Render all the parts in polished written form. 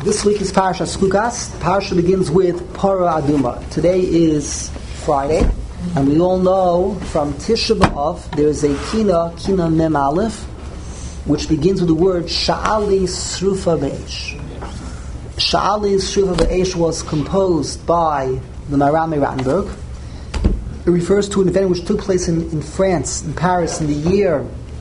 This week is Parashat Chukas. The Parasha begins with Parah Aduma. Today is Friday, and we all know from Tisha B'Av there is a Kina Mem Aleph, which begins with the word Sha'ali Srufa Be'esh. Sha'ali Srufa Be'esh was composed by the Maram Rattenberg. It refers to an event which took place in France, in Paris, in the year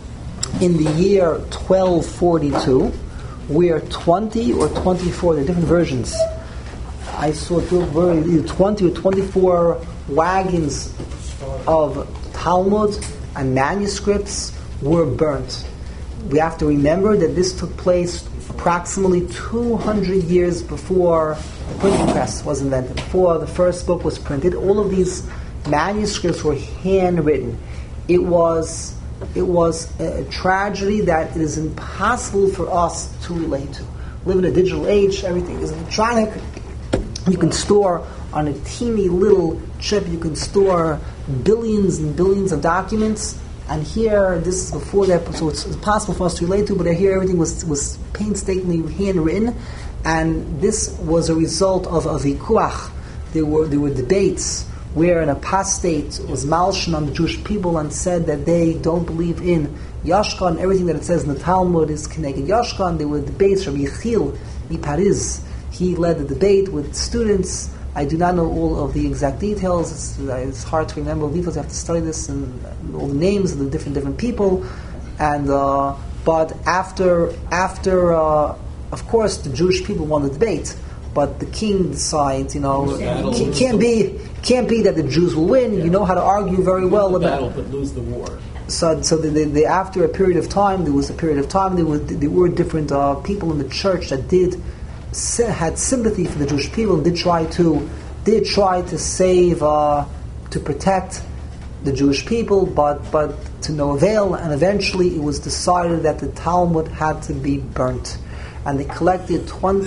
1242. Where 20 or 24, there are different versions. I saw either 20 or 24 wagons of Talmud and manuscripts were burnt. We have to remember that this took place approximately 200 years before the printing press was invented, before the first book was printed. All of these manuscripts were handwritten. It was a tragedy that it is impossible for us to relate to. We live in a digital age, everything is electronic. You can store on a teeny little chip, you can store billions and billions of documents. And here, this is before that, so it's possible for us to relate to, but here everything was painstakingly handwritten. And this was a result of a vikuach. There were debates where an apostate was malshin on the Jewish people and said that they don't believe in Yashkan. Everything that it says in the Talmud is connected Yashkan. There were debates. Rabbi Yechiel Paris, he led the debate with students. I do not know all of the exact details. It's hard to remember all the details. You have to study this and all the names of the different people. And but after of course the Jewish people won the debate. But the king decides, it can't be that the Jews will win. You know how to argue very well about battle, but lose the war. So after a period of time, there were different people in the church that had sympathy for the Jewish people and did try to save, to protect the Jewish people, but to no avail. And eventually, it was decided that the Talmud had to be burnt. And they collected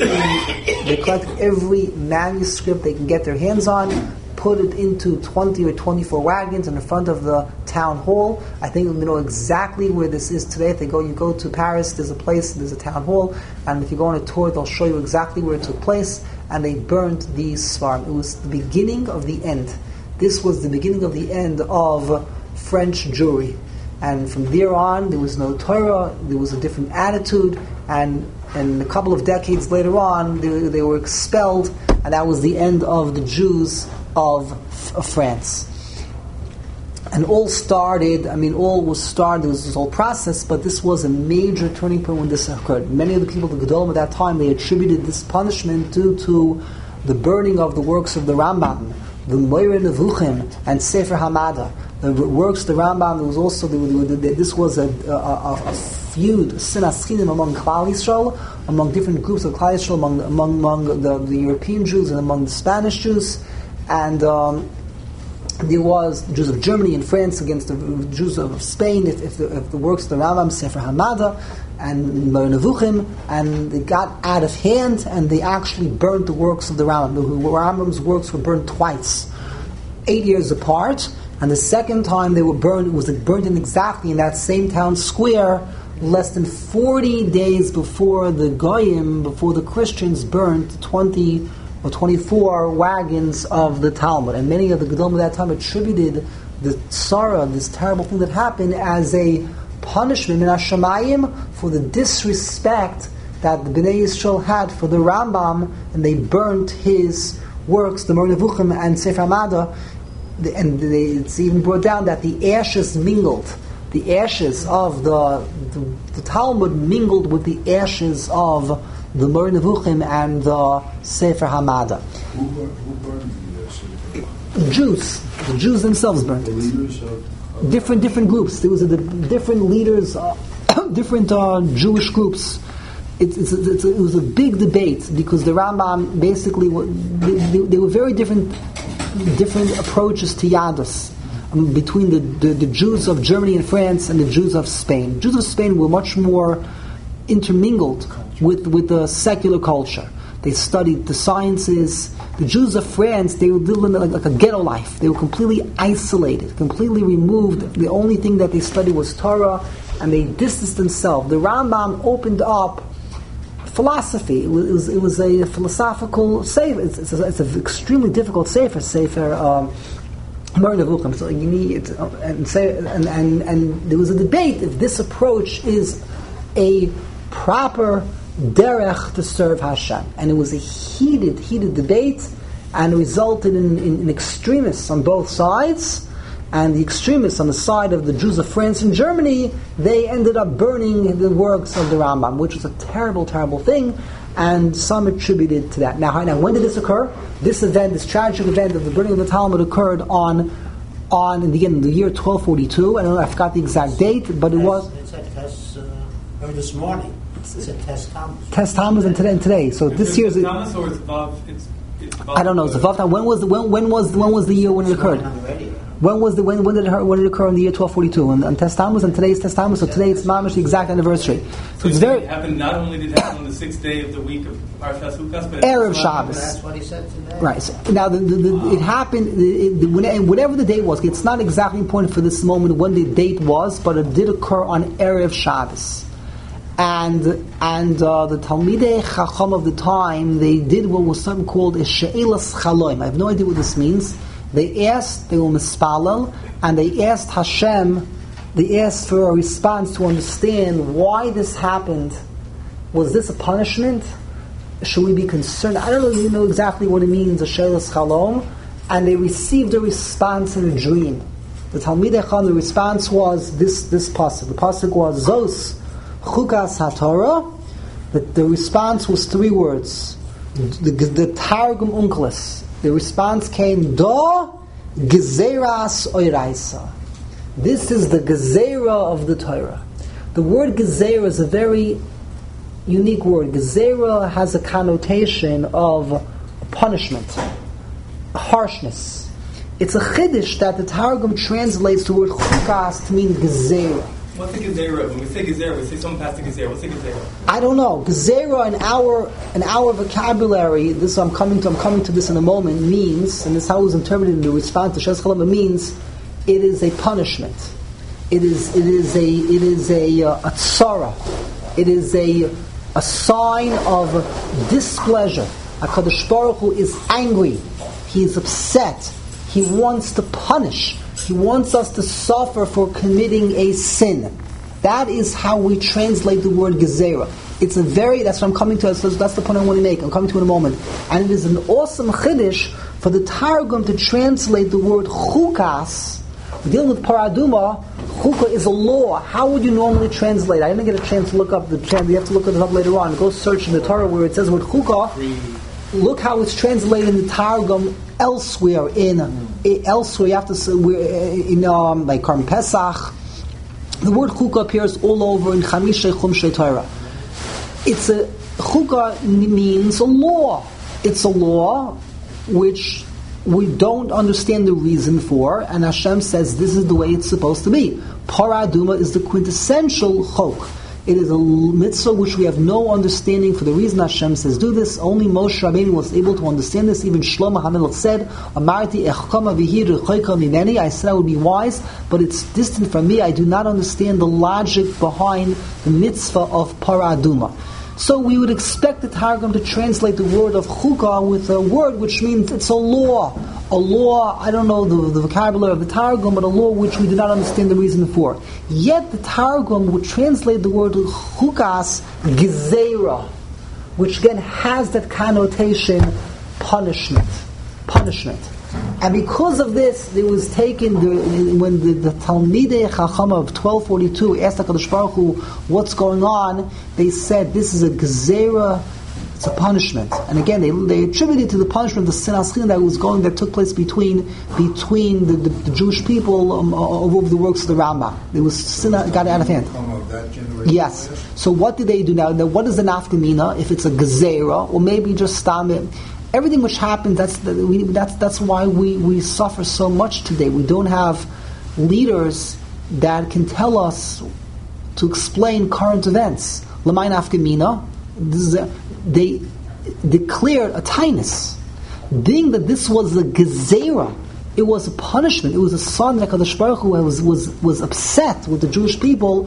every manuscript they can get their hands on, put it into 20 or 24 wagons in the front of the town hall. I think we know exactly where this is today. If you go to Paris, there's a town hall, and if you go on a tour, they'll show you exactly where it took place, and they burned these svarim. It was the beginning of the end. This was the beginning of the end of French Jewry. And from there on, there was no Torah, there was a different attitude, and a couple of decades later on, they were expelled, and that was the end of the Jews of France. And all was started, there was this whole process, but this was a major turning point when this occurred. Many of the people, the Gedolim at that time, they attributed this punishment due to the burning of the works of the Rambam, the Moira Nevuchim, and Sefer Hamada. The works of the Rambam, there was also, this was a feud, sinas chinim among Klal Yisrael, among different groups of Klal Yisrael, among the European Jews and among the Spanish Jews, and there was the Jews of Germany and France against the Jews of Spain. If the works of the Rambam, Sefer Hamada and Moira Nevuchim, and they got out of hand, and they actually burned the works of the Rambam. The Rambam's works were burned twice, 8 years apart. And the second time they were burned, it was burned exactly in that same town square, less than 40 days before before the Christians burned 20 or 24 wagons of the Talmud. And many of the Gedolim at that time attributed the Tzara, this terrible thing that happened, as a punishment in Hashemayim for the disrespect that the Bnei Yisrael had for the Rambam, and they burnt his works, the Moira Nevuchim and Sefer Hamada. It's even brought down that the ashes mingled. The ashes of the Talmud mingled with the ashes of the Moira Nevuchim and the Sefer Hamada. Who burned the Jews. The Jews themselves burned it. Different groups. There was different leaders, different Jewish groups. It was a big debate because the Rambam basically they were very different approaches to Yadus between the Jews of Germany and France and the Jews of Spain. Jews of Spain were much more intermingled with the secular culture. They studied the sciences. The Jews of France, they were living like a ghetto life. They were completely isolated, completely removed. The only thing that they studied was Torah, and they distanced themselves. The Rambam opened up philosophy. It was a philosophical sefer. It's an extremely difficult sefer. Moreh Nevuchim. So you need and there was a debate if this approach is a proper derech to serve Hashem, and it was a heated debate, and resulted in extremists on both sides. And the extremists on the side of the Jews of France and Germany, they ended up burning the works of the Rambam, which was a terrible, terrible thing, and some attributed to that. Now, when did this occur? This event, this tragic event of the burning of the Talmud occurred in the year 1242. I don't know, I forgot the exact date, but it was... It's at this morning. It's at Tes Tammuz. Tes Tammuz and today. So this year's... Tammuz or it's above... I don't know. It's above. When was the year when it occurred? When did it occur in the year 1242? On Tes Tammuz, and today's Tes Tammuz, so today it's mamish the exact anniversary. So it's very... Happened, not only did it happen on the 6th day of the week of Parshas Hukas, but... Erev Shabbos. That's what he said today. Right. So now, it happened, whatever the date was, it's not exactly important for this moment when the date was, but it did occur on Erev Shabbos. And the Talmidei Chacham of the time, they did what was something called a She'elas Chaloim. I have no idea what this means. They were mispalel, and they asked Hashem, they asked for a response to understand why this happened. Was this a punishment? Should we be concerned? I don't really know exactly what it means, a she'elas chalom. And they received a response in a dream. The Talmidei Chacham, the response was this pasuk. The pasuk was Zos Chukas HaTorah. The response was 3 words. The Targum Onkelos. The response came, Do Gezeras Oiraisa. This is the Gezerah of the Torah. The word Gezerah is a very unique word. Gezerah has a connotation of punishment, harshness. It's a chiddush that the Targum translates the word chukas to mean Gezerah. What's a gezerah? When we say gezerah, we say someone passed a gezerah. What's a gezerah? I don't know. Gezerah in our vocabulary, this I'm coming to this in a moment, means, and this is how it was interpreted in the response to Shes Chalam, it means it is a punishment. It is a tzara. It is a sign of displeasure. HaKadosh Baruch Hu is angry. He is upset. He wants to punish. He wants us to suffer for committing a sin. That is how we translate the word gezerah. That's what I'm coming to. So that's the point I want to make. I'm coming to in a moment. And it is an awesome chiddush for the Targum to translate the word chukas. Dealing with paraduma, chukah is a law. How would you normally translate? I didn't get a chance to look up the chant. You have to look it up later on. Go search in the Torah where it says the word chukah. Look how it's translated in the Targum elsewhere. Elsewhere, you have to say like Karm Pesach. The word chukah appears all over in Chamisha Chumshei Torah. It's a chukah means a law. It's a law which we don't understand the reason for, and Hashem says this is the way it's supposed to be. Paraduma is the quintessential chok. It is a mitzvah which we have no understanding for the reason Hashem says do this. Only Moshe Rabbeinu was able to understand this. Even Shlomo HaMelech said, Amarti echkama v'hi rechoika mineni. I said I would be wise, but it's distant from me. I do not understand the logic behind the mitzvah of paraduma. So we would expect the Targum to translate the word of chukah with a word which means it's a law. A law, I don't know the vocabulary of the Targum, but a law which we do not understand the reason for. Yet the Targum would translate the word chukas gezerah, which again has that connotation punishment. And because of this, there was taken, when the Talmidei Chacham of 1242 asked HaKadosh Baruch Hu, what's going on? They said, this is a gezerah, it's a punishment. And again, they attributed to the punishment the sin haschin that took place between the Jewish people over the works of the Rambam. There was sin that got out of hand. Yes. So what did they do now? What is the nafkamina if it's a gezerah, or maybe just stamim? Everything which happens, that's why we suffer so much today. We don't have leaders that can tell us to explain current events. L'mayin afkamina, they declared a tainus, being that this was a gezerah. It was a punishment. It was a sign that HaKadosh Baruch Hu was upset with the Jewish people.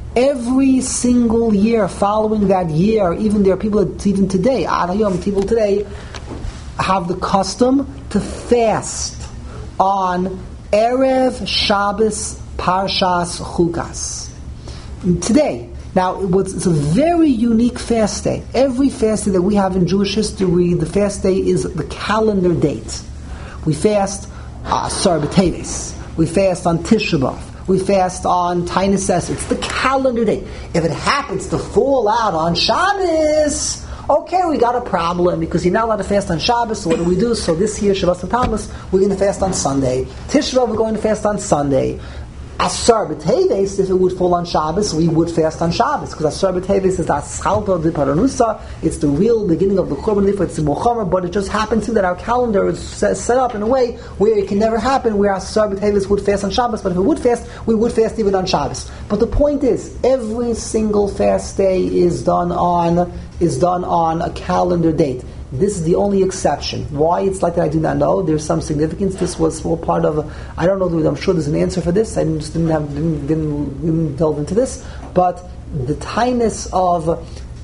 Every single year following that year, even there are people that even today, people today have the custom to fast on Erev Shabbos Parshas Chukas. Today, now it's a very unique fast day. Every fast day that we have in Jewish history, the fast day is the calendar date. We fast Asar B'Teves. We fast on Tisha B'Av. We fast on Tainus Esrei. It's the calendar date. If it happens to fall out on Shabbos, okay, we got a problem because you're not allowed to fast on Shabbos. So what do? So this year, Shabbos and Tammuz, we're going to fast on Sunday. Tisha B'Av, we're going to fast on Sunday. Asar B'Teves, if it would fall on Shabbos, we would fast on Shabbos, because Asar B'Teves is the Aschalta de Paranusa. It's the real beginning of the Korban Leaf. It's the Mochamer, but it just happens to that our calendar is set up in a way where it can never happen, where Asar B'Teves would fast on Shabbos, but if it would fast, we would fast even on Shabbos. But the point is, every single fast day is done on a calendar date. This is the only exception. Why it's like that, I do not know. There's some significance. This was all part of I don't know. I'm sure there's an answer for this. I just didn't delve into this. But the tightness of the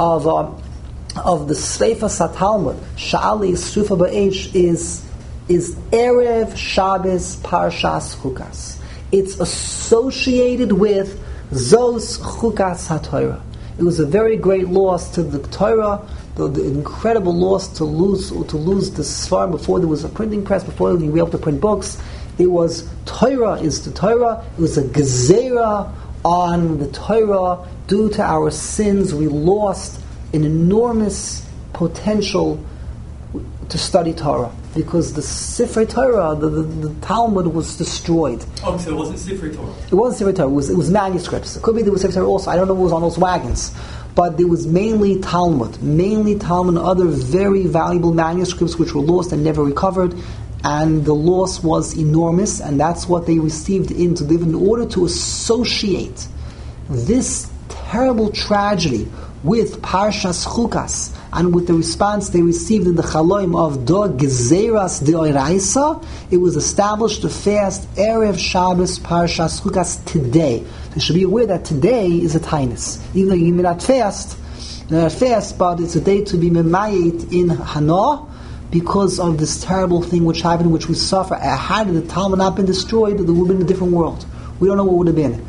Sreifas HaTalmud, Sha'ali Srufa Ba'esh, is Erev Shabbos Parshas Chukas. It's associated with Zos Chukas HaTorah. It was a very great loss to the Torah. The incredible loss to lose the Sfarim before there was a printing press, before we were able to print books. It was Torah is the Torah. It was a gezerah on the Torah. Due to our sins, we lost an enormous potential to study Torah, because the Sifrei Torah, the Talmud, was destroyed. Oh, so it wasn't Sifrei Torah? It wasn't Sifrei Torah. It was manuscripts. It could be there was Sifrei Torah also. I don't know what was on those wagons. But there was mainly Talmud and other very valuable manuscripts which were lost and never recovered, and the loss was enormous, and that's what they received in order to associate this terrible tragedy with Parshas Chukas and with the response they received in the Chaloim of Do Gezeras Deoraisa. It was established to fast Erev Shabbos Parshas Chukas today. You should be aware that today is a tainus. Even though you may not fast, but it's a day to be memayit in Hana because of this terrible thing which happened, which we suffer. Had the Talmud not been destroyed, there would have been a different world. We don't know what would have been.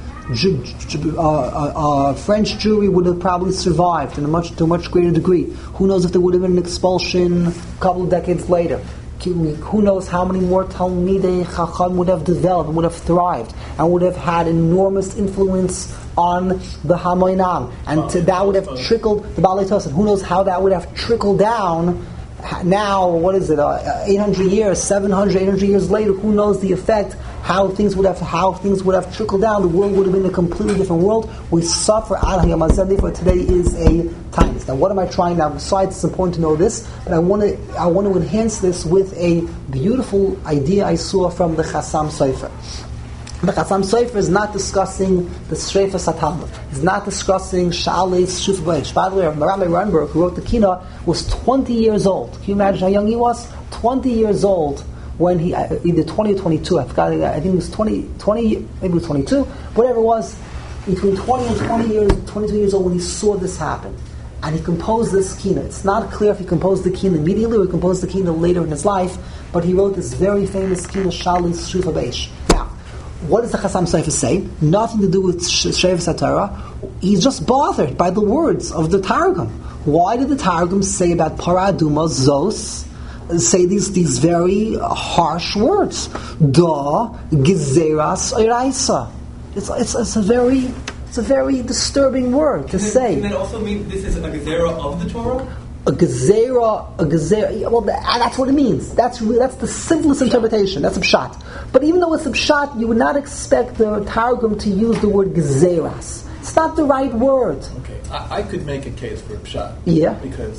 French Jewry would have probably survived to a much greater degree. Who knows if there would have been an expulsion a couple of decades later? Who knows how many more Talmidei Chacham would have developed, would have thrived, and would have had enormous influence on the Hamoinam, and that would have trickled the Balei Tosafot. Who knows how that would have trickled down? Now, what is it? 800 years, 700, 800 years later, who knows the effect? How things would have trickled down. The world would have been a completely different world. We suffer out of Hayamazeh, for today is a time. Now, what am I trying now? Besides, it's important to know this, but I want to enhance this with a beautiful idea I saw from the Chassam Sofer. The Chassam Sofer is not discussing the Sreifas HaTalmud. He's not discussing Sha'alei Shuf B'Eish. By the way, Rabbi Reinberg, who wrote the Kina, was 20 years old. Can you imagine how young he was? 20 years old when he, either 20 or 22, I forgot, I think it was 20, maybe it was 22, whatever it was, between 20 and 22 years old when he saw this happen. And he composed this Kina. It's not clear if he composed the Kina immediately or he composed the Kina later in his life, but he wrote this very famous Kina, Sha'alei Shuf B'Eish. Now, what does the Chassam Sofer say? Nothing to do with Shrevas HaTorah. He's just bothered by the words of the Targum. Why did the Targum say about Para Aduma, Zos, say these very harsh words? Da Gezeras Oraisa. It's a very disturbing word to say. Does that also mean this is a gezerah of the Torah? A gezerah. Well, that's what it means. That's the simplest interpretation. That's a pshat. But even though it's a pshat, you would not expect the Targum to use the word gezeras. It's not the right word. Okay, I could make a case for a pshat. Yeah. Because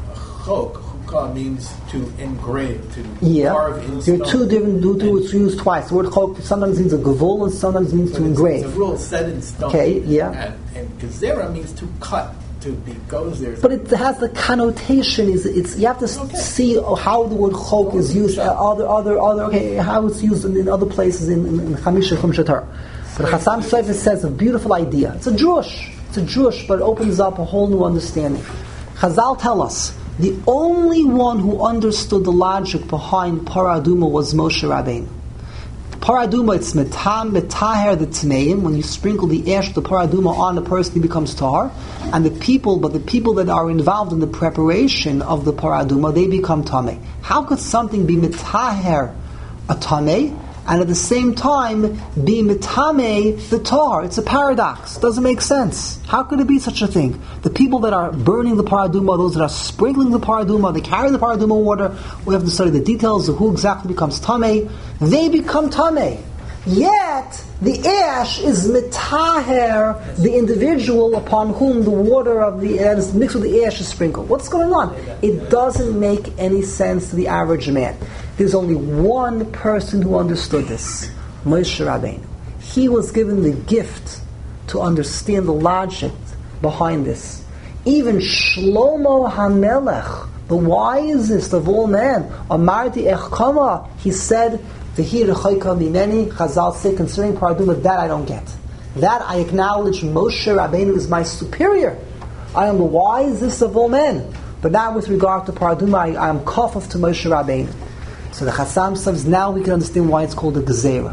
chukah means to engrave, to carve in There stone. are two different words used twice. The word chok sometimes means a gevul and sometimes means to engrave. It's a rule set in stone. Okay, yeah. And gezerah means to cut. To be goes there. But it has the connotation. It's you have to see how the word chok is used. How it's used in other places in Chamisha Chumsha Torah. So the Chassam Sofer says a beautiful idea. It's a Jewish, but it opens up a whole new understanding. Chazal tell us, the only one who understood the logic behind Parah Aduma was Moshe Rabbeinu. Parah Aduma, it's metaher the tmeim. When you sprinkle the ash, the Parah Aduma on the person, he becomes tahar. And the people that are involved in the preparation of the Parah Aduma, they become tameh. How could something be metaher a tameh, and at the same time be mitameh the tahar? It's a paradox. Doesn't make sense. How could it be such a thing? The people that are burning the Parah Aduma, those that are sprinkling the Parah Aduma, they carry the Parah Aduma water, we have to study the details of who exactly becomes tameh. They become tameh. Yet, the ash is mitaher, the individual upon whom the water of the ash is mixed with the ash is sprinkled. What's going on? It doesn't make any sense to the average man. There's only one person who understood this, Moshe Rabbeinu. He was given the gift to understand the logic behind this. Even Shlomo HaMelech, the wisest of all men, Amarti Echkama, he said, V'hi rechoika mimeni, Chazal say, concerning Parah Aduma, that I don't get. That I acknowledge Moshe Rabbeinu is my superior. I am the wisest of all men. But now with regard to Parah Aduma, I am kafaf to Moshe Rabbeinu. So the Chassam says, now we can understand why it's called a gezerah.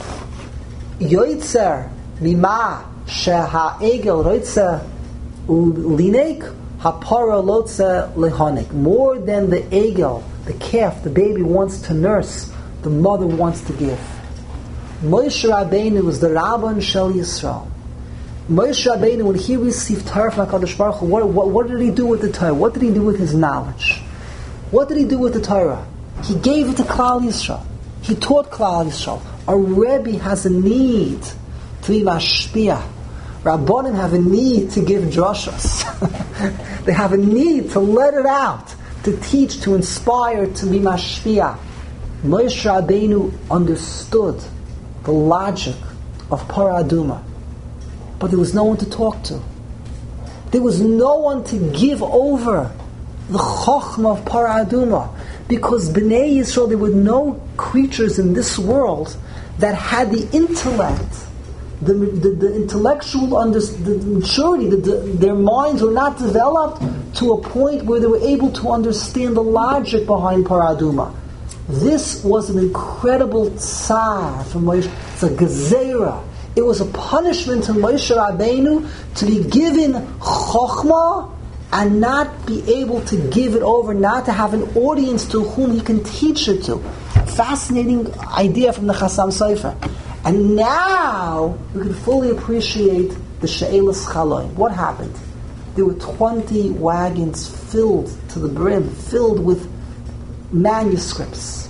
Yoitzer mima sheha egel roitzer ulinek hapara lotzer lehonek. More than the egel, the calf, the baby wants to nurse, the mother wants to give. Moshe Rabbeinu was the Rabban Shel Yisrael. Moshe Rabbeinu, when he received Torah from HaKadosh Baruch Hu, what did he do with the Torah? What did he do with his knowledge? What did he do with the Torah? He gave it to Klal Yisrael. He taught Klal Yisrael. A Rebbe has a need to be mashpia. Rabbanim have a need to give drashos. They have a need to let it out, to teach, to inspire, to be mashpia. Moshe Rabbeinu understood the logic of Parah Aduma, but there was no one to talk to. There was no one to give over the chokhmah of Parah Aduma, because Bnei Yisrael, there were no creatures in this world that had the intellect, the intellectual the maturity, their minds were not developed to a point where they were able to understand the logic behind Parah Aduma. This was an incredible tsar from Moshe. It's a gezerah. It was a punishment to Moshe Rabbeinu to be given chokhmah and not be able to give it over, not to have an audience to whom he can teach it to. Fascinating idea from the Chassam Sofer. And now we can fully appreciate the She'elas Chaloim. What happened? There were 20 wagons filled to the brim, filled with manuscripts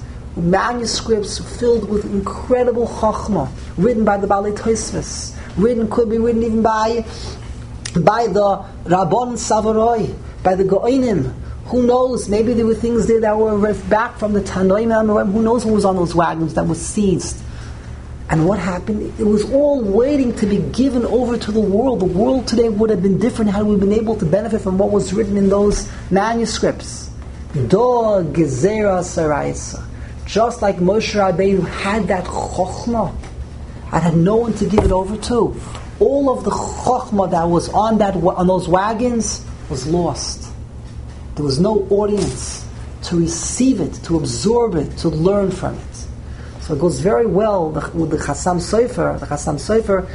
filled with incredible chachma, written by the Balei Tosfos, could be written even by the Rabban Savaroi, by the Goinim. Who knows? Maybe there were things there that were back from the Tanoim. Who knows what was on those wagons that was seized? And what happened? It was all waiting to be given over to the world. The world today would have been different had we been able to benefit from what was written in those manuscripts. Do gezerah saraisa. Just like Moshe Rabbeinu had that chokhmah and had no one to give it over to, all of the chokhmah that was on those wagons was lost. There was no audience to receive it, to absorb it, to learn from it. So it goes very well with the Chassam Sofer. The Chassam Sofer,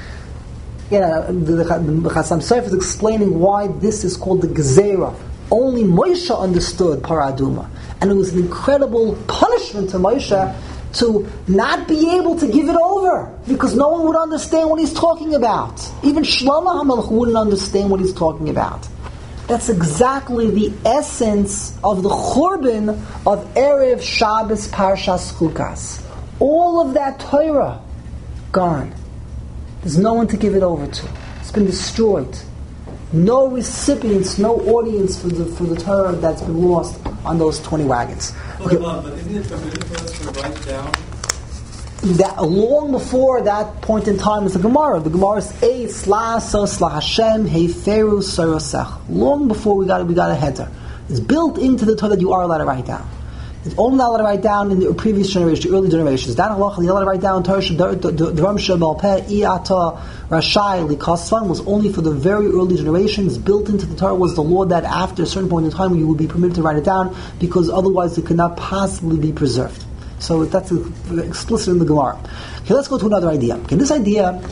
the Chassam Sofer is explaining why this is called the gezerah. Only Moshe understood Parah Aduma. And it was an incredible punishment to Moshe to not be able to give it over, because no one would understand what he's talking about. Even Shlomo HaMelech wouldn't understand what he's talking about. That's exactly the essence of the Churban of Erev Shabbos Parshas Chukas. All of that Torah, gone. There's no one to give it over to. It's been destroyed. No recipients, no audience for the Torah that's been lost on those 20 wagons. Okay. But isn't it permitted for us to write down? That long before that point in time is the Gemara. The Gemara is Ei Slaso Sla Hashem Heiferu Sorosech. Long before we got a header. It's built into the Torah that you are allowed to write down. It's only not allowed to write down in the previous generation, the early generations. That halacha, you're allowed to write down Torah Dvarim Balpeh Iata Rashai Likasvan was only for the very early generations. Built into the Torah was the law that after a certain point in time you would be permitted to write it down because otherwise it could not possibly be preserved. So that's explicit in the Gemara. Okay, let's go to another idea. Okay, this idea,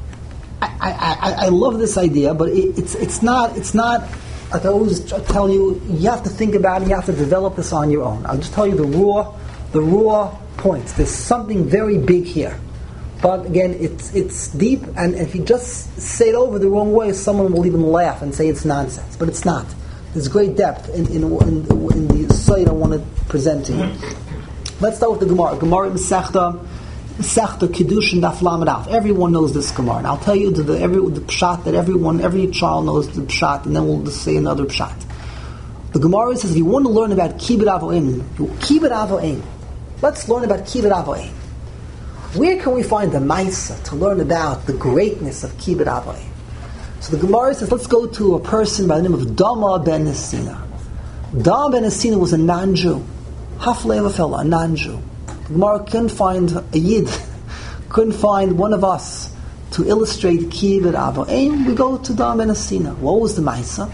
I love this idea, but it's not. Like I always tell you, you have to think about it. You have to develop this on your own. I'll just tell you the raw points. There's something very big here, but again, it's deep. And if you just say it over the wrong way, someone will even laugh and say it's nonsense. But it's not. There's great depth in the site I want to present to you. Let's start with the Gemara. Gemara Masechta Kiddushin Daf Lamed Aleph. Everyone knows this Gemara, and I'll tell you the pshat that every child knows the pshat, and then we'll just say another pshat. The Gemara says if you want to learn about Kibbud Avoim, let's learn about Kibbud Avoim. Where can we find the Maisa to learn about the greatness of Kibbud Avoim? So the Gemara says let's go to a person by the name of Dama ben Nesina. Dama ben Nesina was a non-Jew, half-lay of a fellow, a non-Jew. The Gemara couldn't find a Yid, couldn't find one of us to illustrate Kibbud Avoim. We go to Dam ben Nesina. What was the Maisa?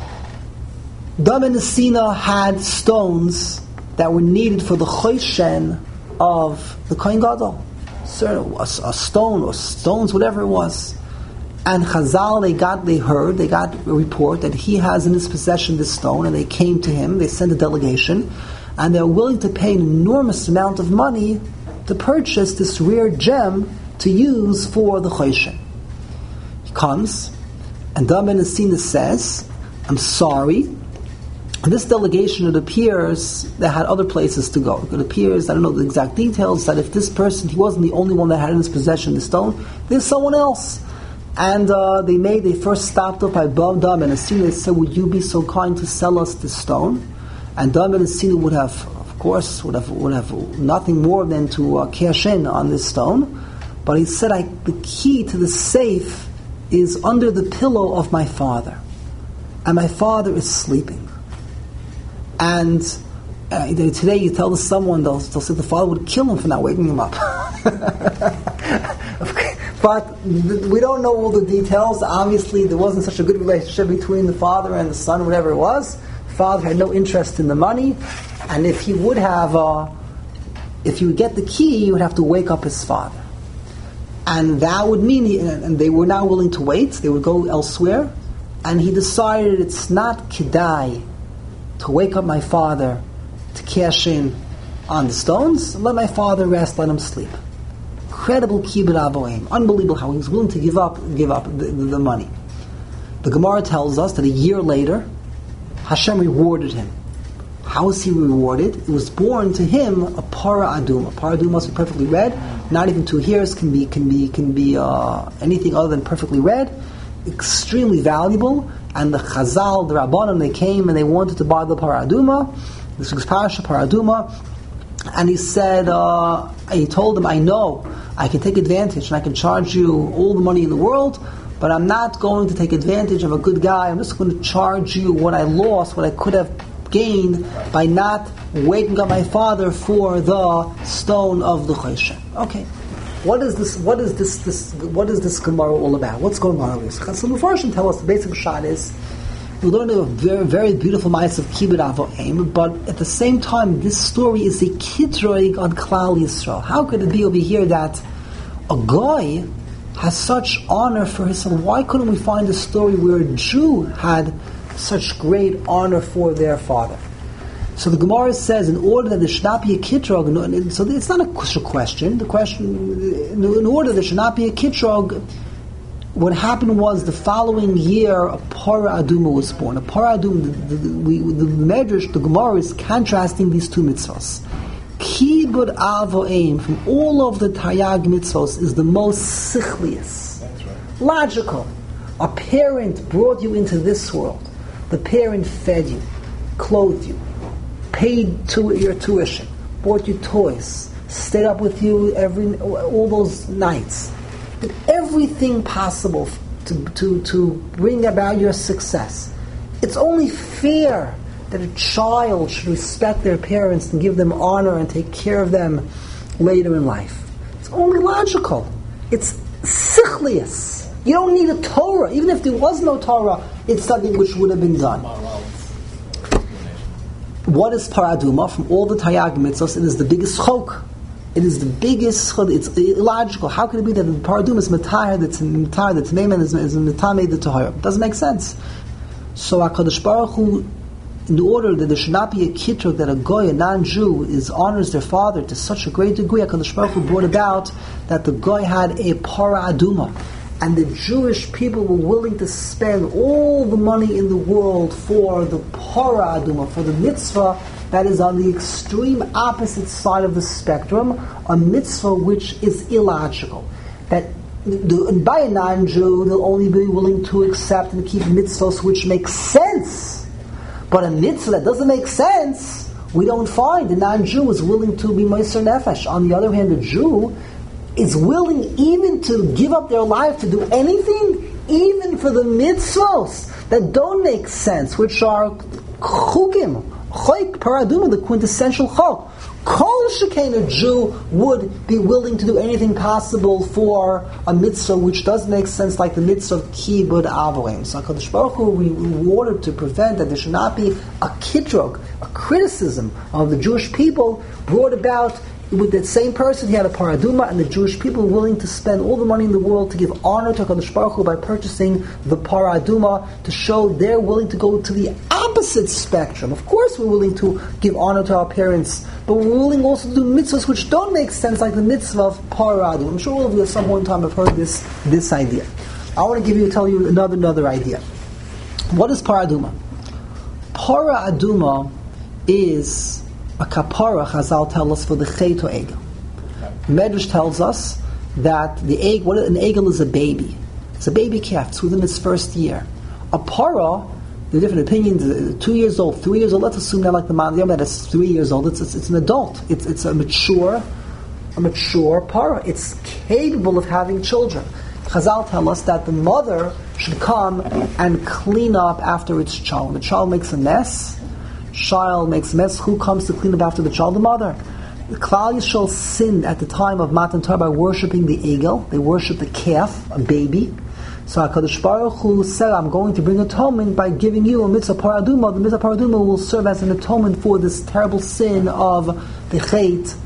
Dam ben Nesina had stones that were needed for the Choshen of the Kohen Gadol. A stone or stones, whatever it was. And Chazal, they got a report that he has in his possession this stone, and they came to him, they sent a delegation, and they're willing to pay an enormous amount of money to purchase this rare gem to use for the Choshen. He comes, and Dam ben Nesina says, I'm sorry. And this delegation, it appears, they had other places to go. It appears, I don't know the exact details, that if this person, he wasn't the only one that had in his possession the stone, there's someone else. And they first stopped up by Dam ben Nesina. They said, would you be so kind to sell us this stone? And Dam ben Nesina would have nothing more than to cash in on this stone. But he said, the key to the safe is under the pillow of my father. And my father is sleeping. And today you tell someone, they'll say the father would kill him for not waking him up. But we don't know all the details. Obviously, there wasn't such a good relationship between the father and the son, whatever it was. The father had no interest in the money. And if he would get the key, he would have to wake up his father. And that would mean, and they were not willing to wait, they would go elsewhere. And he decided it's not kedai to wake up my father to cash in on the stones. Let my father rest, let him sleep. Incredible Kibbud Avoim. Unbelievable how he was willing to give up the money. The Gemara tells us that a year later, Hashem rewarded him. How was he rewarded? It was born to him a para aduma. Para aduma must be perfectly red. Not even 2 hairs can be anything other than perfectly red. Extremely valuable. And the Chazal, the Rabbanim, they came and they wanted to buy the para aduma. This was Parasha para aduma. And he said, he told them, I know I can take advantage and I can charge you all the money in the world, but I'm not going to take advantage of a good guy. I'm just going to charge you what I lost, what I could have gained by not waking up my father for the stone of the Choshen. Okay, what is this Gemara all about? What's going on with this? So the Mepharshim tell us the basic shot is we learned a very, very beautiful ma'ase of Kibbud Avoim, but at the same time, this story is a kitroig on Klal Yisrael. How could it be over here that a guy has such honor for his son? Why couldn't we find a story where a Jew had such great honor for their father? So the Gemara says, in order that there should not be a kitrog, so it's not a question. The question, in order there should not be a kitrog, what happened was the following year a para aduma was born. A para aduma, the Medrash, the Gemara is contrasting these two mitzvahs. Kibbud Avoim from all of the Taryag mitzvahs is the most sichlius. That's right. Logical. A parent brought you into this world. The parent fed you, clothed you, paid your tuition, bought you toys, stayed up with you all those nights. Did everything possible to bring about your success. It's only fair that a child should respect their parents and give them honor and take care of them later in life. It's only logical. It's sichlius. You don't need a Torah. Even if there was no Torah, it's something which would have been done. What is paraduma? From all the Taryag mitzvahs, it is the biggest chok. It is the biggest chok. It's illogical. How could it be that the paraduma is matayr, that's meiman, is matame the Tahara? It doesn't make sense. So HaKadosh Baruch Hu, in order that there should not be a kitruk, that a goy, a non-Jew, honors their father to such a great degree, HaKadosh Baruch Hu brought about that the goy had a paraduma. And the Jewish people were willing to spend all the money in the world for the Parah Aduma, for the mitzvah that is on the extreme opposite side of the spectrum, a mitzvah which is illogical. That by a non-Jew, they'll only be willing to accept and keep mitzvahs which make sense. But a mitzvah that doesn't make sense, we don't find. The non-Jew is willing to be Meiser Nefesh. On the other hand, the Jew is willing even to give up their life to do anything, even for the mitzvos that don't make sense, which are chukim, choik, paraduma, the quintessential chok. Kol shekain, a Jew would be willing to do anything possible for a mitzvah which does make sense, like the mitzvah of kibud avoim. So HaKadosh Baruch Hu rewarded to prevent that there should not be a kitrog, a criticism of the Jewish people brought about. With that same person, he had a paraduma, and the Jewish people were willing to spend all the money in the world to give honor to HaKadosh Baruch Hu by purchasing the paraduma, to show they're willing to go to the opposite spectrum. Of course we're willing to give honor to our parents, but we're willing also to do mitzvahs which don't make sense, like the mitzvah of paraduma. I'm sure all of you at some point in time have heard this idea. I want to tell you another idea. What is paraduma? Paraduma is a kapara, Chazal tell us, for the chet or egel. Medrash tells us that an egel is a baby. It's a baby calf. It's within its first year. A para, there are different opinions, 2 years old, 3 years old. Let's assume that like the Mandiyam, that it's 3 years old. It's an adult. It's a mature para. It's capable of having children. Chazal tell us that the mother should come and clean up after its child. When the child makes a mess, who comes to clean up after the child? The mother. The Klal Yisrael sinned at the time of Matan Torah by worshipping the egel. They worshipped the calf, a baby. So HaKadosh Baruch Hu said, I'm going to bring atonement by giving you a mitzvah paraduma. The mitzvah paraduma will serve as an atonement for this terrible sin of the chet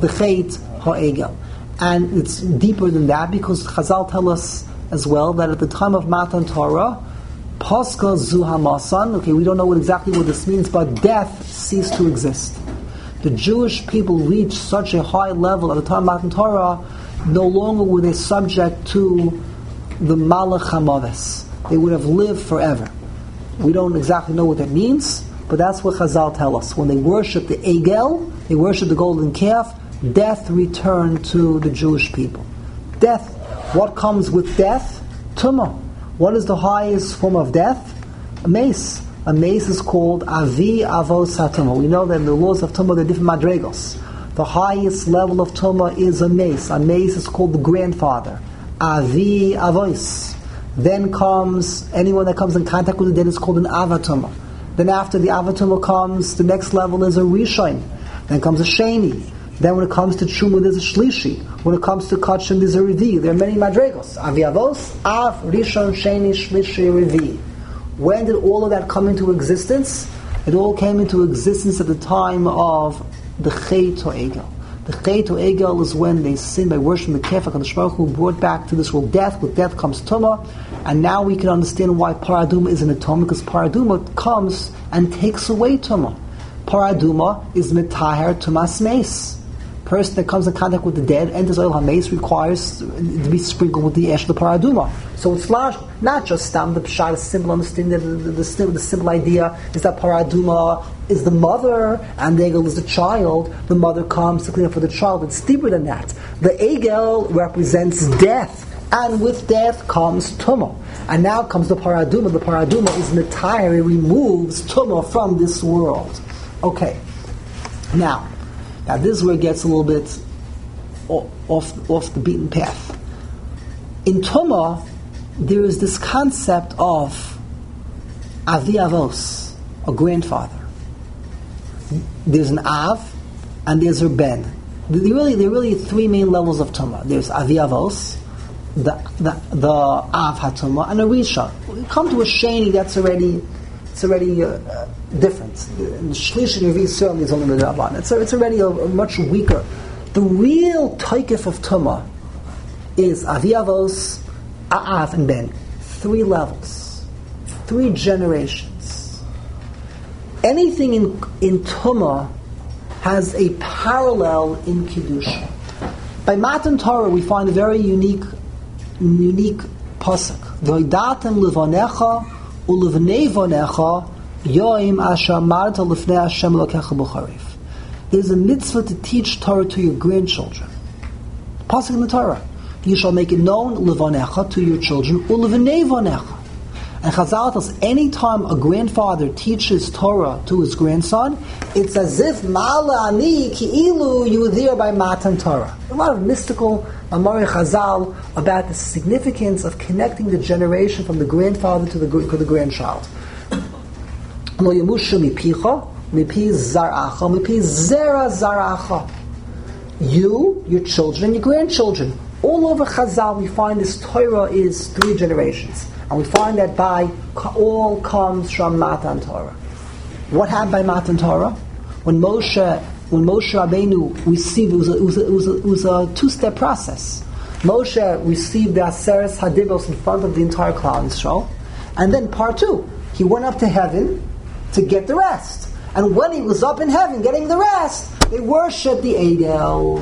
ha'egel. And it's deeper than that, because Chazal tell us as well that at the time of Matan Torah, Pascha zu hamasan. Okay, we don't know exactly what this means, but death ceased to exist. The Jewish people reached such a high level at the time of Matan Torah, no longer were they subject to the Malach HaMaves. They would have lived forever. We don't exactly know what that means, but that's what Chazal tell us. When they worship the Egel, they worship the golden calf, death returned to the Jewish people. Death. What comes with death? Tumah. What is the highest form of death? A mace. A mace is called Avi Avos HaTumah. We know that in the laws of Tumah there are different madregos. The highest level of Tumah is a mace. A mace is called the grandfather. Avi Avos. Then comes, anyone that comes in contact with the dead is called an Avatumah. Then after the Avatumah comes, the next level is a Rishon. Then comes a Sheni. Then when it comes to Chumah, there's a Shlishi. When it comes to Kachim, there's a Revi. There are many madregos. Avi Avos, Av, Rishon, Sheni, Shlishi, Revi. When did all of that come into existence? It all came into existence at the time of the Chet HaEgel. The Chet HaEgel is when they sinned by worshiping the Kef HaKadosh Baruch Hu, brought back to this world death. With death comes Tumah. And now we can understand why Paraduma is an atonement, because Paraduma comes and takes away Tumah. Paraduma is Metaher Tumas Meis. Person that comes in contact with the dead, enters Oil HaMeis, requires to be sprinkled with the ash of the paraduma. So it's logical, not just stam the pshat, a simple understanding. The simple idea is that paraduma is the mother and the egel is the child. The mother comes to clean up for the child. It's deeper than that. The egel represents death, and with death comes tumah. And now comes the paraduma. The paraduma is metayr, it removes tumah from this world. Okay. Now this is where it gets a little bit off the beaten path. In Tumah, there is this concept of Avi Avos, a grandfather. there's an Av, and there's a Ben. There are really three main levels of Tumah. There's Avi Avos, the Av HaTumah, and a Risha. When you come to a Sheni, it's already different. And Shlish and Revi certainly is only the Rabban. It's already a much weaker. The real taikif of Tumah is Avi Avos, Av, and Ben. 3 levels, 3 generations. Anything in Tumah has a parallel in Kedusha. By Matan Torah, we find a very unique pasuk. V'odatem levonecha ulevnei vonecha yoim asher amarta lefnei Hashem Elokecha b'charif. There's a mitzvah to teach Torah to your grandchildren. Pasuk in the Torah. You shall make it known levonecha to your children ulevnei vonecha. And Chazal tells us, any time a grandfather teaches Torah to his grandson, it's as if Ma'ala ani ki'ilu, you were there by Matan Torah. A lot of mystical Amari Chazal about the significance of connecting the generation from the grandfather to the grandchild. Lo yamusha mipicha, mipi zaracha, mipi zera zaracha. You, your children, your grandchildren. All over Chazal we find this Torah is 3 generations. And we find that all comes from Matan Torah. What happened by Matan Torah? When Moshe Rabbeinu received, it was a 2-step process. Moshe received the Aseres Hadibos in front of the entire Klal Yisrael, and then part 2, he went up to heaven to get the rest. And when he was up in heaven getting the rest, they worshipped the Egel.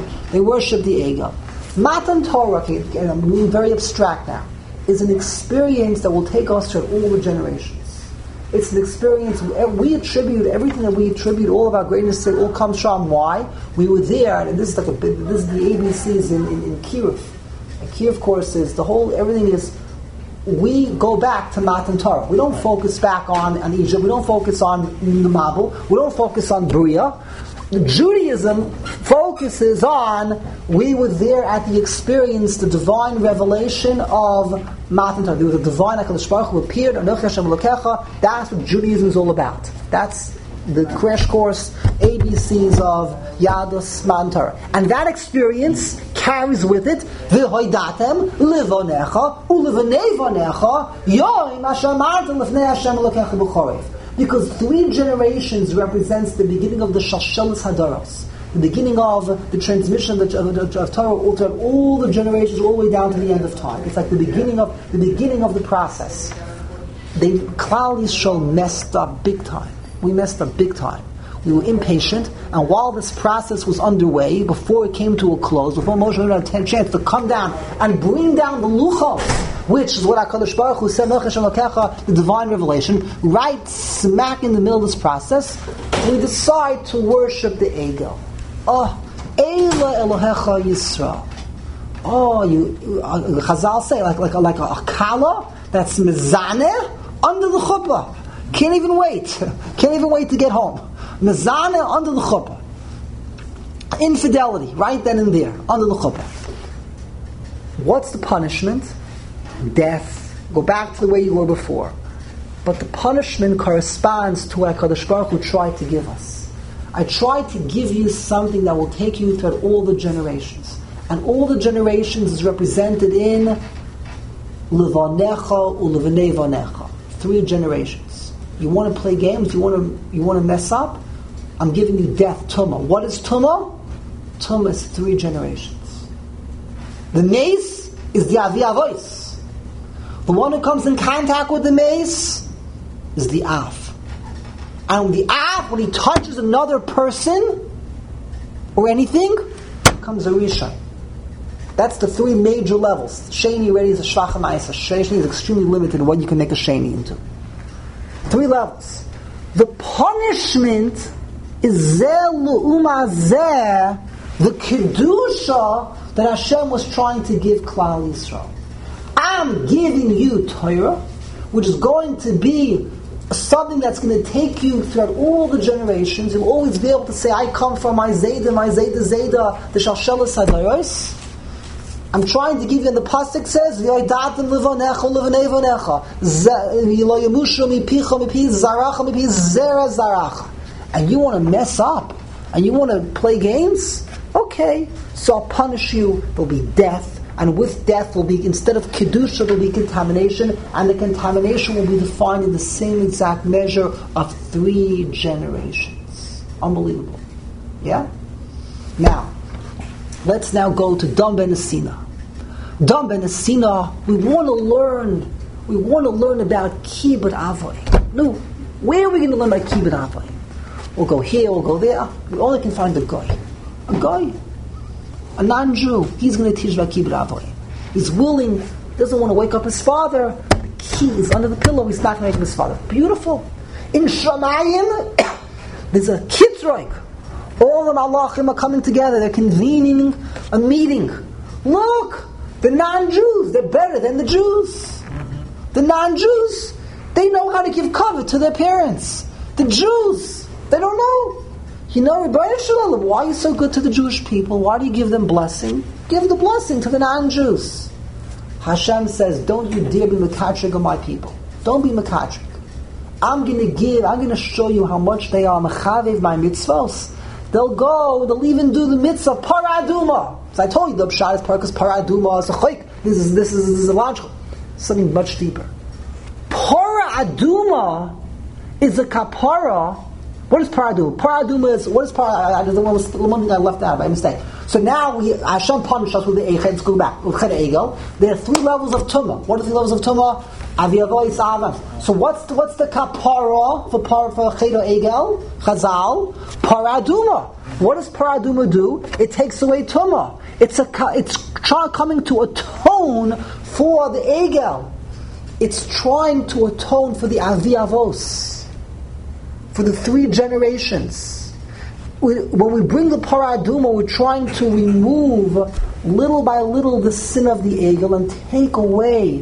Matan Torah, I'm being very abstract now, is an experience that will take us through all the generations. It's an experience, we attribute, everything that we attribute, all of our greatness, it all comes from why? We were there, and this is the ABCs in Kiev. And Kiev course is, everything is, we go back to Matan Torah. We don't focus back on Egypt, we don't focus on the Mabul, we don't focus on Bria. Judaism focuses on, we were there at the experience, the divine revelation of Matan Torah. There was a divine HaKadosh Baruch Hu appeared, Anochi Hashem Elokecha. That's what Judaism is all about. That's the crash course, ABCs of Yadus Matan Torah. And that experience carries with it, V'hoidatem livonecha ulevnei vonecha yoim asher amartem lefnei Hashem Elokecha b'chorev. Because 3 generations represents the beginning of the Shalshelis Hadaros, the beginning of the transmission of Torah throughout all the generations, all the way down to the end of time. It's like the beginning of the process. Klal Yisrael messed up big time. We messed up big time. We were impatient, and while this process was underway, before it came to a close, before Moshe had a chance to come down and bring down the Luchos, which is what HaKadosh Baruch Hu said, the divine revelation, right smack in the middle of this process, we decide to worship the Egel. Eila Elohecha Yisrael. Chazal say, like a kala that's mezaneh under the chuppah. Can't even wait to get home. Mezaneh under the chuppah. Infidelity, right then and there, under the chuppah. What's the punishment? Death. Go back to the way you were before. But the punishment corresponds to what HaKadosh Baruch Hu tried to give us. I tried to give you something that will take you through all the generations. And all the generations is represented in Levanecha Ulevnei Vanecha. 3 generations. You want to play games? You want to mess up? I'm giving you death, Tumah. What is Tumah? Tumah is 3 generations. The mace is the Avi Avos. The one who comes in contact with the mace is the Av. And the Av, when he touches another person or anything, becomes a Rishon. That's the 3 major levels. Sheni already is a Shvachim Ma'isa. Sheni is extremely limited in what you can make a Sheni into. 3 levels. The punishment is Zeh Lu'uma Zeh, the Kedusha that Hashem was trying to give Klal Yisrael. I'm giving you Torah, which is going to be something that's going to take you throughout all the generations. You'll always be able to say, I come from my Zayda, the Shalshelis Hadaros. I'm trying to give you, and the pasuk says, "V'yodatem levonecha ulevnei vonecha, v'lo yamushu mipicha mipi zaracha mipi zera zaracha." and you want to mess up, and you want to play games, okay, so I'll punish you. There'll be death, and with death will be, instead of kedusha, there'll be contamination, and the contamination will be defined in the same exact measure of 3 generations. Unbelievable. Yeah? Now, let's now go to Dam ben Asina. Dam ben Asina, we want to learn about Kibbut Avai. No, where are we going to learn about Kibbut Avai? We'll go here, we'll go there. We only can find a guy. A non-Jew. He's going to teach about Kibbut Avai. He's willing, doesn't want to wake up his father. The key is under the pillow. He's not going to wake up his father. Beautiful. In Shamayim, there's a kitroik. All the malachim are coming together. They're convening a meeting. Look, the non-Jews, they're better than the Jews. The non-Jews, they know how to give cover to their parents. The Jews, they don't know. You know, Rebbeinu Shalom, why are you so good to the Jewish people? Why do you give them blessing? Give the blessing to the non-Jews. Hashem says, don't you dare be mekatrik of my people. Don't be mekatrik. I'm going to show you how much they are mechavev my mitzvos. They'll even do the mitzvah paraduma. So I told you the pshat is because paraduma is a chayk. This is logical. Something much deeper. Paraduma is a kapara. What is paraduma? Paraduma is, what is paraduma? The one thing I left out by mistake. So now Hashem punished us with the Eichel. Let's go back. With Ched Egel. There are 3 levels of Tumah. What are the levels of Tumah? Aviyavoy Savam. So what's the kapara for Ched Egel? Chazal. Paraduma. What does paraduma do? It takes away Tumah. It's coming to atone for the Egel. It's trying to atone for the Aviyavos. For the 3 generations. When we bring the paraduma, we're trying to remove little by little the sin of the Egel and take away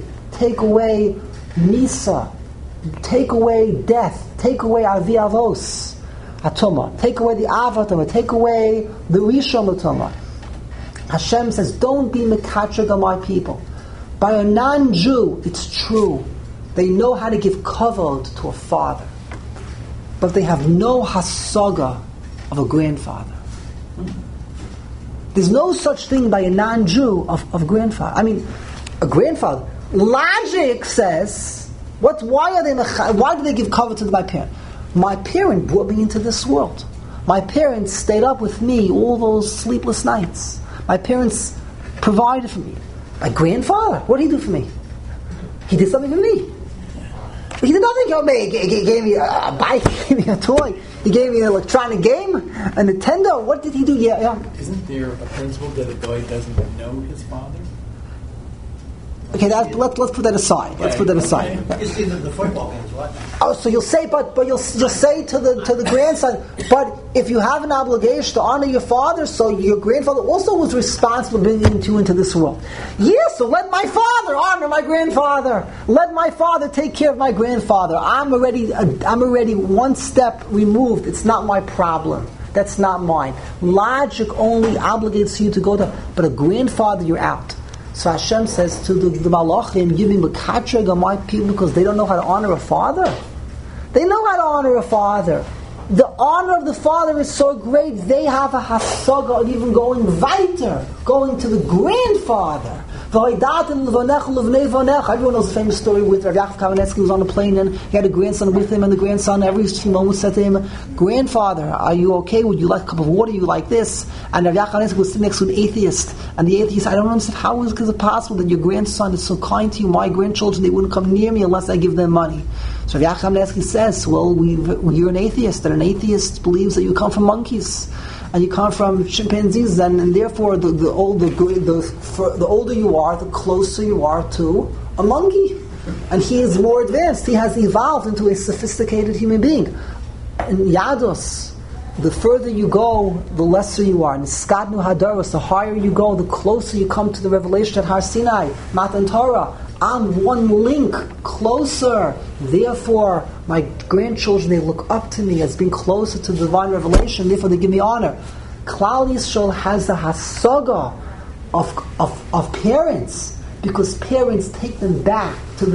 Misa, take away death, take away Aviyavos, Atoma, take away the Avatoma, take away the Rishon Atoma. Hashem says, don't be mekatrik of my people. By a non-Jew, it's true, they know how to give kavod to a father, but they have no hasaga of a grandfather. There's no such thing by a non-Jew of grandfather. I mean, a grandfather. Logic says, why do they give cover to my parent? My parent brought me into this world. My parents stayed up with me all those sleepless nights. My parents provided for me. My grandfather, what did he do for me? He did something for me. He did nothing for me. He gave me a bike, he gave me a toy, he gave me an electronic game, a Nintendo. What did he do? Yeah. Isn't there a principle that a guy doesn't know his father? Okay, let's put that aside. Let's put that aside. You see the football games, what? Oh, so you'll say, but you'll say to the grandson, but if you have an obligation to honor your father, so your grandfather also was responsible for bringing you into this world. Yes, so let my father honor my grandfather. Let my father take care of my grandfather. I'm already 1 step removed. It's not my problem. That's not mine. Logic only obligates you to go to, but a grandfather, you're out. So Hashem says to the Malachim, you be mekatrik of my people because they don't know how to honor a father. They know how to honor a father. The honor of the father is so great, they have a hasaga of even going weiter, going to the grandfather. Everyone knows the famous story with Rav Yaakov Kamenetsky, who was on a plane and he had a grandson with him, and the grandson every few moments said to him, "Grandfather, are you okay? Would you like a cup of water? You like this?" And Rav Yaakov Kamenetsky was sitting next to an atheist, and the atheist, "I don't understand, how is it possible that your grandson is so kind to you? My grandchildren, they wouldn't come near me unless I give them money." So Rav Yaakov Kamenetsky says, "Well, you're an atheist, and an atheist believes that you come from monkeys. And you come from chimpanzees, and therefore the older you are, the closer you are to a monkey. And he is more advanced. He has evolved into a sophisticated human being. In Yados, the further you go, the lesser you are. In Skadnu Hadaros, the higher you go, the closer you come to the revelation at Har Sinai, Matan Torah. I'm one link closer. Therefore, my grandchildren, they look up to me as being closer to the divine revelation. Therefore, they give me honor. Klal Yisrael has the hasaga of parents, because parents take them back to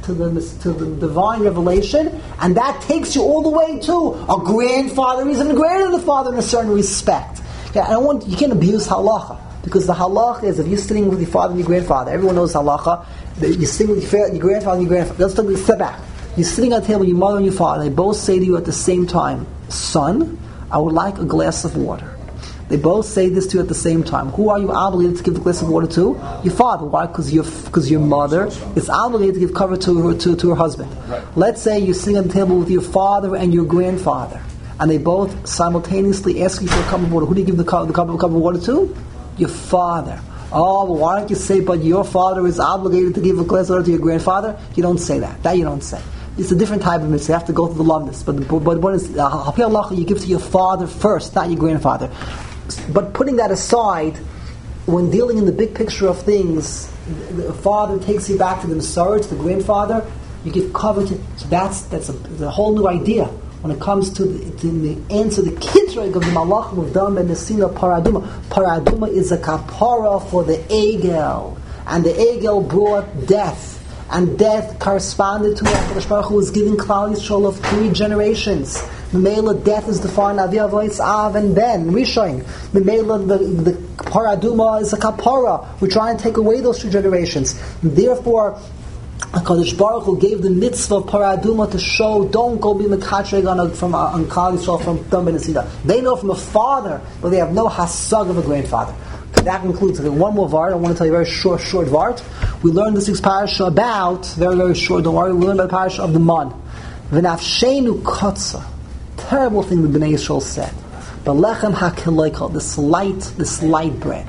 the divine revelation, and that takes you all the way to a grandfather is even greater than the father in a certain respect. Okay, you can't abuse halacha, because the halacha is if you're sitting with your father and your grandfather, everyone knows halacha. You're sitting with your grandfather and your grandfather. Let's take a step back. You're sitting at the table with your mother and your father. They both say to you at the same time, "Son, I would like a glass of water." They both say this to you at the same time. Who are you obligated to give the glass of water to? Your father. Why? Because your mother is obligated to give cover to her husband. Right. Let's say you're sitting at the table with your father and your grandfather, and they both simultaneously ask you for a cup of water. Who do you give the cup of water to? Your father. Oh, well, why don't you say, but your father is obligated to give a glass of water to your grandfather? You don't say that. That you don't say. It's a different type of mitzvah. You have to go through the lumnus. But what is you give to your father first, not your grandfather. But putting that aside, when dealing in the big picture of things, the father takes you back to the Masorah, to the grandfather. You give cover to. So that's a whole new idea when it comes to the answer, the kidrag of the malachim of dam and nesina paraduma. Paraduma is a kapara for the egel, and the egel brought death. And death corresponded to HaKadosh Baruch Hu was giving Klal Yisrael of 3 generations. Memela, death is defined Avi Avois Av and Ben Rishon. Memela, the paraduma is a kapara. We're trying to take away those 2 generations. And therefore, HaKadosh Baruch Hu gave the mitzvah of paraduma to show, don't go be mekatreg on Klal Yisrael from Dam and Nesina. They know from a father, but they have no hasag of a grandfather. That concludes one more vart. I want to tell you a very short vart. We learned this week's parasha about, very, very short, don't worry, we learned about the parasha of the man. V'nafshenu kotza. Terrible thing the Bnei Yisrael said. B'lechem ha'kiloikal, this light bread.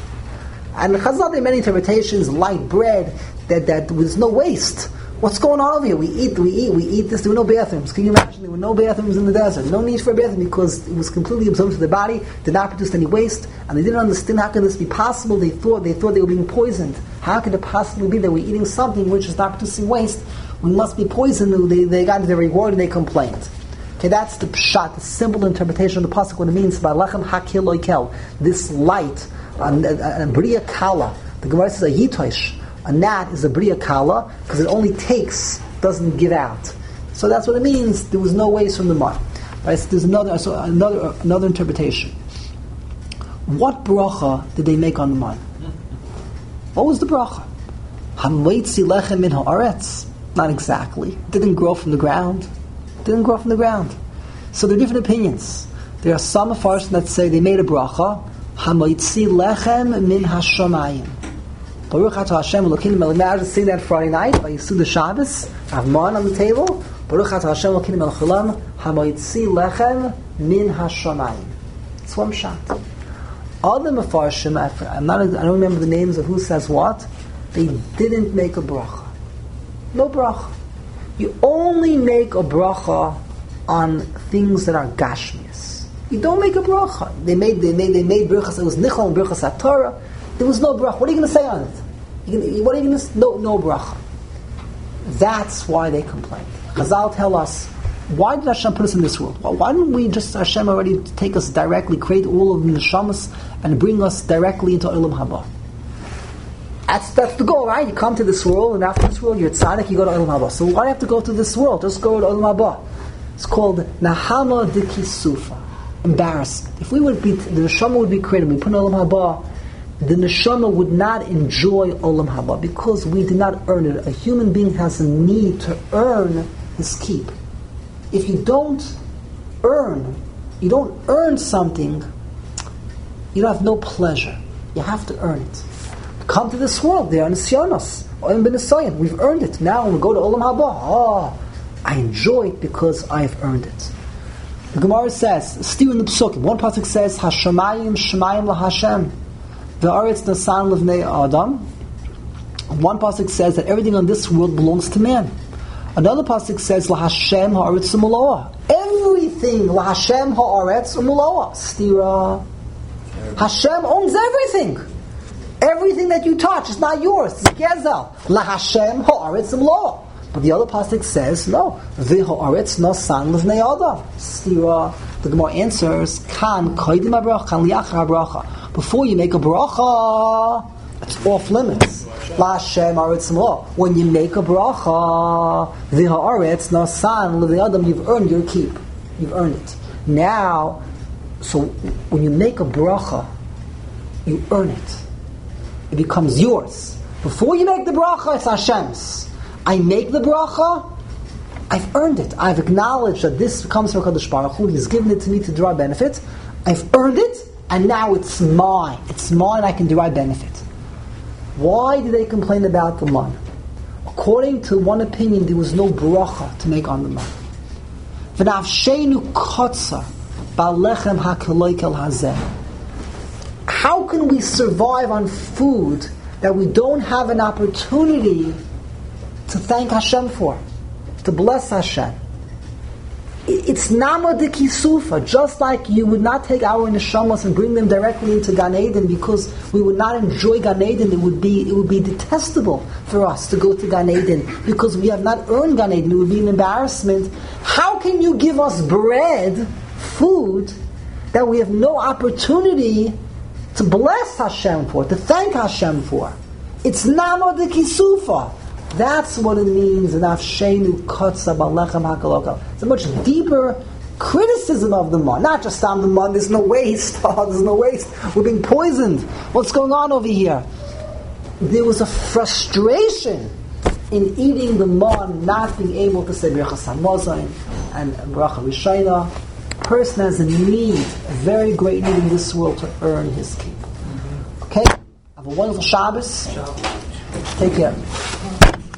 And the Chazal, there are many interpretations, light bread, that there's no waste. What's going on over here? We eat this. There were no bathrooms. Can you imagine? There were no bathrooms in the desert. No need for a bathroom because it was completely absorbed into the body, did not produce any waste, and they didn't understand how could this be possible. They thought they were being poisoned. How could it possibly be that we're eating something which is not producing waste? We must be poisoned. They got their reward and they complained. Okay, that's the pshat, the simple interpretation of the pasuk, what it means by lechem hakil loikel, this light, a bria kala. The Gemara says a yitosh. A gnat is a bria kala because it only takes, doesn't give out. So that's what it means. There was no waste from the mud. Right? So there's another interpretation. What bracha did they make on the mud? What was the bracha? Hamoitzi lechem min haaretz. Not exactly. It didn't grow from the ground. So there are different opinions. There are some Mepharshim that say they made a bracha. Hamoitzi lechem min hashamayim. Baruch atah Hashem Elokeinu melech. Imagine sing that Friday night by Yisuda Shabbos. Have man on the table. Baruch atah Hashem Elokeinu melech haolam. Hamoitzi lechem min hashamayim. It's one shot. Other Mepharshim, I don't remember the names of who says what. They didn't make a bracha. No bracha. You only make a bracha on things that are gashmias. You don't make a bracha. They made brachas. It was nichol and brachas haTorah. There was no bracha. What are you going to say on it? What are you going to? No bracha. That's why they complained. Chazal tell us, why did Hashem put us in this world? Why didn't we just, Hashem already take us directly, create all of the neshamas, and bring us directly into Olam Haba? That's the goal, right? You come to this world, and after this world, you're tzaddik, you go to Olam Haba. So why do you have to go to this world? Just go to Olam Haba. It's called Nahama de Kisufa. Embarrassment. If we would be, the neshama would be created, we put in Olam Haba, the neshama would not enjoy Olam Haba because we did not earn it. A human being has a need to earn his keep. If you don't earn something, you don't have no pleasure. You have to earn it. Come to this world, they are nisyonos. We've earned it. Now when we go to Olam Haba, I enjoy it because I've earned it. The Gemara says, still in the Psukim, one pasuk says, Hashemayim Shemayim LaHashem, V'aretz Nasan L'vnei Adam. One pasuk says that everything on this world belongs to man. Another pasuk says, LaHashem Ha'aretz U'Muloah. Everything, LaHashem Ha'aretz U'Muloah. Stira. Hashem owns everything. Everything that you touch is not yours. It's Gezel. LaHashem Ha'aretz U'Muloah. But the other pasuk says, no. V'ha'aretz Nasan L'vnei Adam. Stira. The Gemara answers, Kan koidim habracha, kan liachar habracha. Before you make a bracha, It's off limits. La Hashem Aretz Mo. When you make a bracha, Viha Aretz Nasan Leviadam, you've earned your keep. You've earned it. Now, so when you make a bracha, you earn it. It becomes yours. Before you make the bracha, it's Hashem's. I make the bracha, I've earned it. I've acknowledged that this comes from HaKadosh Baruch Hu. He's given it to me to derive benefit. I've earned it, and now it's mine. It's mine, I can derive benefit. Why do they complain about the man? According to one opinion, there was no bracha to make on the man. V'nafshenu kotza ba'lechem ha'keloikel hazeh. How can we survive on food that we don't have an opportunity to thank Hashem for, to bless Hashem? It's nama de kisufa, just like you would not take our neshamas and bring them directly into Gan Eden because we would not enjoy Gan Eden. It would be detestable for us to go to Gan Eden because we have not earned Gan Eden. It would be an embarrassment. How can you give us bread, food, that we have no opportunity to bless Hashem for, to thank Hashem for? It's nama de kisufa. That's what it means in Afshenu Kotza Balechem HaKalokal. It's a much deeper criticism of the man. Not just on the man, there's no waste. There's no waste. We're being poisoned. What's going on over here? There was a frustration in eating the man, not being able to say Birchas HaMazon and Bracha Rishayna. A person has a need, a very great need in this world to earn his keep. Okay? Have a wonderful Shabbos. Take care.